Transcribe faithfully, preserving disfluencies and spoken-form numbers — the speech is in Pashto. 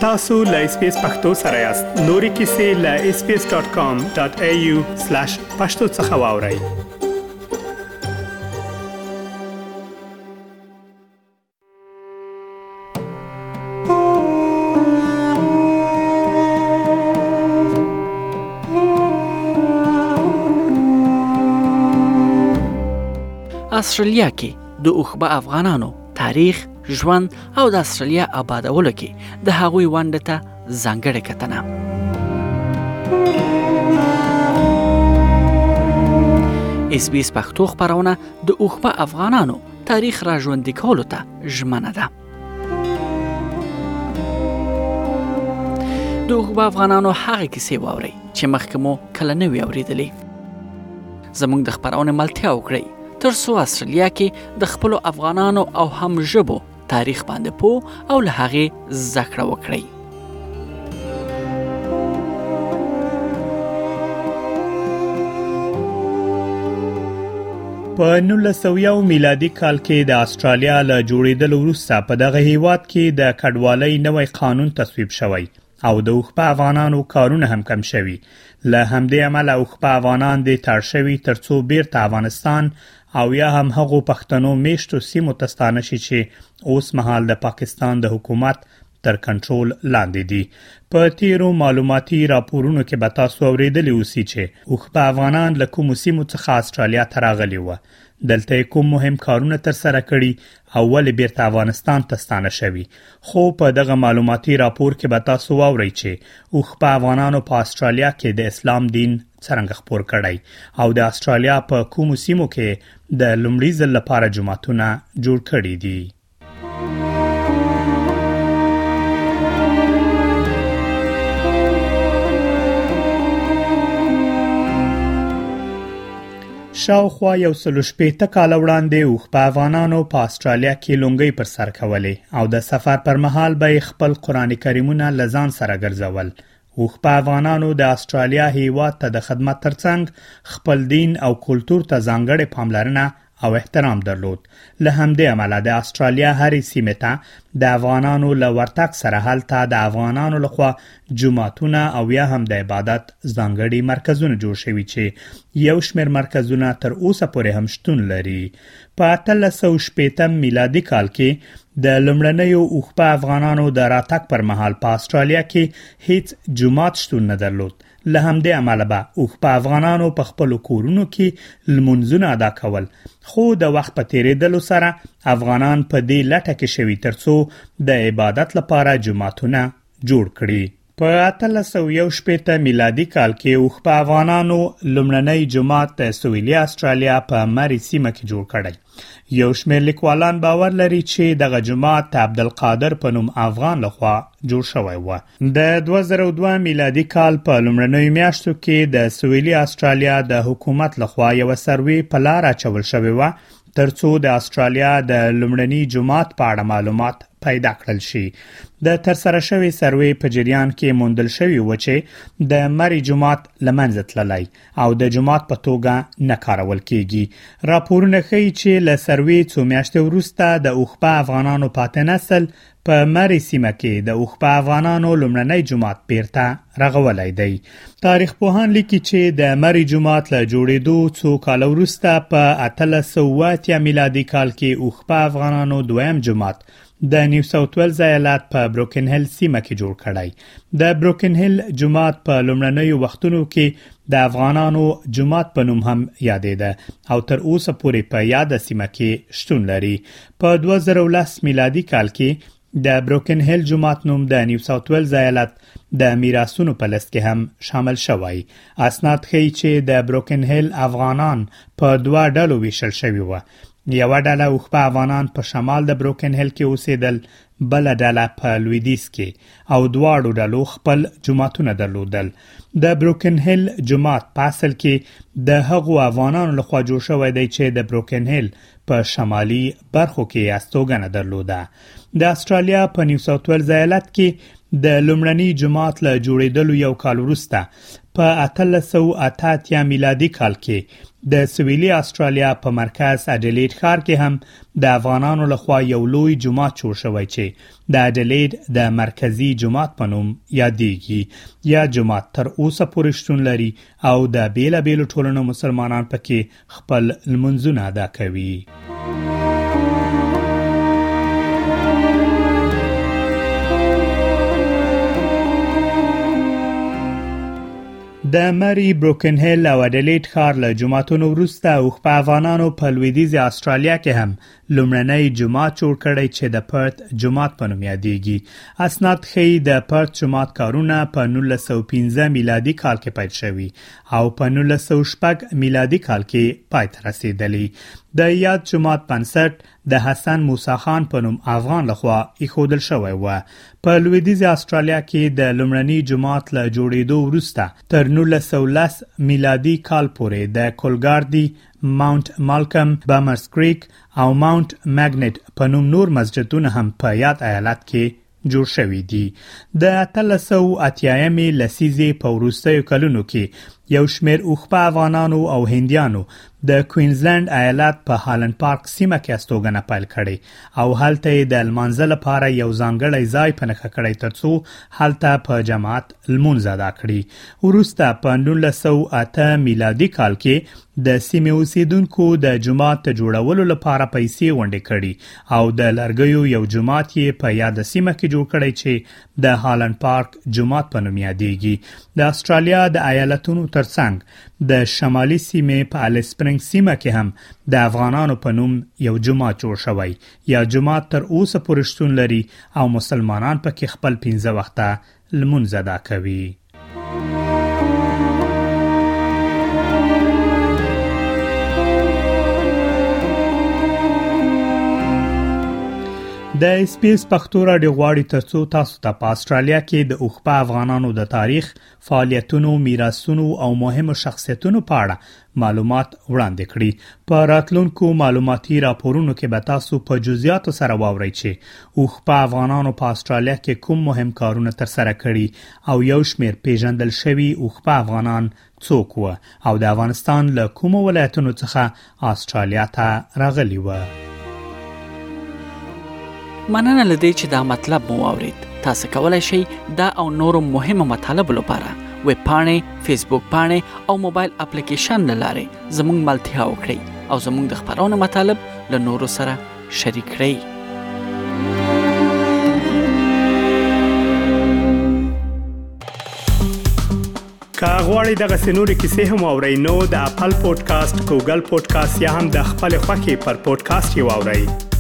تاسو لا اس پی اس پختو سره یاست. نوري کیسې لا اس پی اس ډاٹ کام ډاٹ اي يو سلاش پښتو څخه واورئ. استرالیا کې د اوخبه افغانانو تاریخ، ژوند او د استرالیا آبادولو کې د هغوی ونډه ته ځانګړې کتنه. اس بي اس پښتو خبرونه د اوخبه افغانانو تاریخ را ژوندي کولو ته ژمنه ده. د اوخبه افغانانو هغه کیسې واورئ چې مخکې مو کله نه وي اورېدلې. زموږ د خبرونې ملتیا وکړئ تر څو استرالیا کې د خپلو افغانانو او هم ژبو تاریخ باندې پوه او له هغې زده کړه وکړئ. په نولس سوه میلادي کال کې د استرالیا له جوړېدلو وروسته په دغه هیواد کې د کډوالۍ نوی قانون تصویب شوی او د اوخبه افغانانو کارونه هم کم شوي. له همدې امله اوخبه افغانان د تړ شوي ترڅو بیرته افغانستان او یا هم هغو پښتنو میشتو سیمو ته ستانه شي چې اوس مهال د پاکستان د حکومت تر کنټرول لاندې دي. په تیرو معلوماتي راپورونو کې به تاسو اورېدلی اوسئ چې اوخبه افغانان له کومو سیمو څخه استرالیا ته راغلي وو، دلته کوم مهم کارونه تر سره کړي او ولې بیرته افغانستان ته ستانه شوي. خو په دغه معلوماتي راپور کې به تاسو واورئ چې اوخبه افغانانو په استرالیا کې د اسلام دین څرنګه خپور کړی او د استرالیا په کومو سیمو کې د لومړي ځل لپاره جماعتونه جوړ کړي دي. شاوخوا یو سلو شپېته کاله وړاندې اوخبه افغانانو په استرالیا کې لونګۍ پر سر کولې او د سفر پر مهال به خپل قرآن کریمونه له ځان سره ګرځول. اوخبه افغانانو د استرالیا هیواد ته د خدمت ترڅنګ خپل دین او کلتور ته ځانګړې پاملرنه او احترام درلود. له همدې امله د استرالیا هرې سیمې ته د افغانانو له ورتګ سره هلته د افغانانو لخوا جماعتونه او یا هم د عبادت ځانګړي مرکزونه جوړ شوي چې یو شمېر مرکزونه تر اوسه پورې هم شتون لري. په اتلس سوه شپېته میلادي کال کې د لومړنیو اوخبه افغانانو د راتګ پر مهال په استرالیا کې هیڅ جماعت شتون نه درلود. له همدې امله به اوخبه افغانانو په خپلو کورونو کې لمونځونه ادا کول. خو د وخت په تیریدلو سره افغانان په دې لټه کې شوي ترڅو د عبادت لپاره جماعتونه جوړ کړي. په اتلس سوه یو شپېته میلادي کال کې اوخبه افغانانو لومړنی جماعت د سویلي استرالیا په مري سیمه کې جوړ کړی. یو شمېر لیکوالان باور لري چې دغه جماعت د عبدالقادر په نوم افغان لخوا جوړ شوی و. د دوه زره دوه میلادي کال په لومړنیو میاشتو کې د سویلي استرالیا د حکومت لخوا یو سروې په لار اچول شوی و ترڅو د استرالیا د لومړني جماعت په اړه معلومات پیدا کړل شي. د ترسره شوی سروې په جریان کې موندل شوی و چې د مری جماعت لمنځه تللی او د جماعت په توګه نه کارول کیږي. راپورونه ښیي چې له سروې څو میاشتې وروسته د اوخبه افغانانو پاتې نسل په مری سیمه کې د اوخبه افغانانو لومړنی جماعت بیرته رغولی دی. تاریخ پوهان لیکي چې د مری جماعت له جوړېدو څو کال وروسته په اتلس سوه اتیا میلادي کال کې اوخبه افغانانو دویم جماعت د نیو ساوث ویلز ایالت په بروکن هیل سیمه کې جوړ کړی. د بروکن هیل جماعت په لومړنیو وختونو کې د افغانانو جماعت په نوم هم یادېده او تر اوسه پورې په یاده سیمه کې شتون لري. په دوه زره ولس میلادي کال کې د بروکن هیل جماعت نوم د نیو ساوث ویلز ایالت د میراثونو په لست کې هم شامل شوی. اسناد ښیي چې د بروکن هیل افغانان په دوه ډلو ویشل شوي وو. یوه ډله اوخبه افغانان په شمال د بروکن هیل کې اوسېدل، بله ډله په لویدیځ کې او دواړو ډلو خپل جماعتونه درلودل. د بروکن هیل جماعت په اصل کې د هغو افغانانو لخوا جوړ شوی دی چې د بروکن هیل په شمالي برخو کې استوګنه درلوده. د استرالیا په نیو ساوث ویلز ایالت کې د لومړني جماعت له جوړېدلو یو کال وروسته په اتلس سوه اته اتیا میلادي کال کې د سویلي استرالیا په مرکز اډلېډ ښار کې هم د افغانانو لخوا یو لوی جماعت جوړ شوی چې د اډلېډ د مرکزی جماعت په نوم یادېږي. یا جماعت تر اوسه پورې شتون لري او د بیلابیلو ټولنو مسلمانان پکې خپل لمونځونه ادا کوي. د مری بروکن هیل او اډلېډ ښار له جماعتونو وروسته اوښ په افغانانو په لویدیځ استرالیا کې هم لومړنی جماعت جوړ کړی چې د پرت جماعت په نوم یادېږي. اسناد ښیي د پرت جماعت کارونه په نولس سوه پنځه میلادي کال کې پیل شوي او په نولس سوه شپږ میلادي کال کې پای ته رسېدلی. د یاد جماعت بنسټ د حسن موسی خان په نوم افغان لخوا ایښودل شوی و. په لویدیځ استرالیا کې د لومړني جماعت له جوړېدو وروسته تر نولس سوه لس میلادي کال پورې د کولګاردي، ماونټ مالکم، بامرز کریک او ماونټ میګنټ په نوم نور مسجدونه هم په یاد ایالت کې جوړ شوي دي. د اتلس سوه اتیایمې لسیزې په وروستیو کلونو کې یو شمېر اوښ په افغانانو او هندیانو د کوینزلند ایالت په هالند پارک سیمه کې استوګنه پیل کړې او هلته یې د لمانځه لپاره یو ځانګړی ځای په نښه کړی ترڅو هلته په جماعت لمونځ ادا کړي. وروسته په نولس سوه اته میلادي کال کې د سیمې اوسیدونکو د جماعت جوړولو لپاره پیسې غونډې کړي او د لرګیو یو جماعت یې په یاد سیمه کې جوړ کړی چې د هالند پارک جماعت په نوم یادېږي. د استرالیا د ایالتونو ترڅنګ د شمالي سیمې په الیس سپرینګ سیمه کې هم د افغانانو په نوم یو جماعت جوړ شوی. یا جماعت تر اوسه پورې شتون لري او مسلمانان پکې خپل پنځه وخته لمونځ ادا کوي. د اس پی اس پښتو رادیو غواړي ترڅو تاسو ته په استرالیا کې د اوښ په افغانانو د تاریخ، فعالیتونو، میراثونو او مهمو شخصیتونو په اړه معلومات وړاندې کړي. په راتلونکو معلوماتي راپورونو کې به تاسو په جزئیاتو سره واورئ چې اوښ په افغانانو په استرالیا کې کوم مهم کارونه ترسره کړي او یو شمېر پیژندل شوي اوښ په افغانان څوک و او د افغانستان له کومو ولایتونو څخه استرالیا ته راغلي و. مننه لدی چې دا مطلب مو واورید. تاسو کولای شئ دا او نورو مهمه مطالب لپاره ویب پاڼې، فیسبوک پاڼې او موبایل اپلیکیشن لاره زموږ ملتیا وکړئ او زموږ د خبرونو مطالب له نورو سره شریک کړئ. که غواړئ دغه سنوري کیسې هم واورئ نو د خپل پودکاسټ، ګوګل پودکاسټ یا هم د خپل خوښي پر پودکاسټ یې واورئ.